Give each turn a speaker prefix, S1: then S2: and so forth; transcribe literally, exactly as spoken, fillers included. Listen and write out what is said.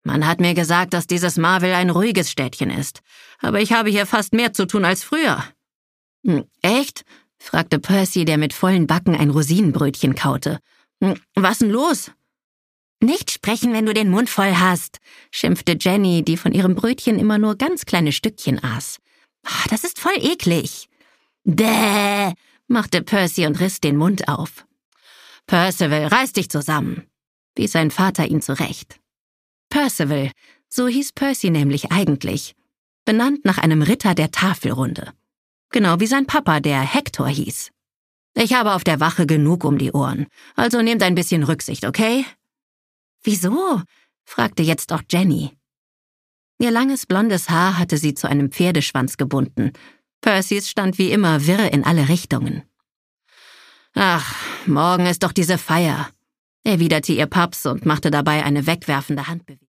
S1: Man hat mir gesagt, dass dieses Marvel ein ruhiges Städtchen ist, aber ich habe hier fast mehr zu tun als früher. Hm, echt? Fragte Percy, der mit vollen Backen ein Rosinenbrötchen kaute. Hm, was denn los? Nicht sprechen, wenn du den Mund voll hast, schimpfte Jenny, die von ihrem Brötchen immer nur ganz kleine Stückchen aß. Oh, das ist voll eklig. Bäh, machte Percy und riss den Mund auf. Percival, reiß dich zusammen, wies sein Vater ihn zurecht. Percival, so hieß Percy nämlich eigentlich, benannt nach einem Ritter der Tafelrunde. Genau wie sein Papa, der Hector hieß. Ich habe auf der Wache genug um die Ohren, also nehmt ein bisschen Rücksicht, okay? Wieso? Fragte jetzt auch Jenny. Ihr langes blondes Haar hatte sie zu einem Pferdeschwanz gebunden. Percys stand wie immer wirr in alle Richtungen. Ach, morgen ist doch diese Feier, erwiderte ihr Paps und machte dabei eine wegwerfende Handbewegung.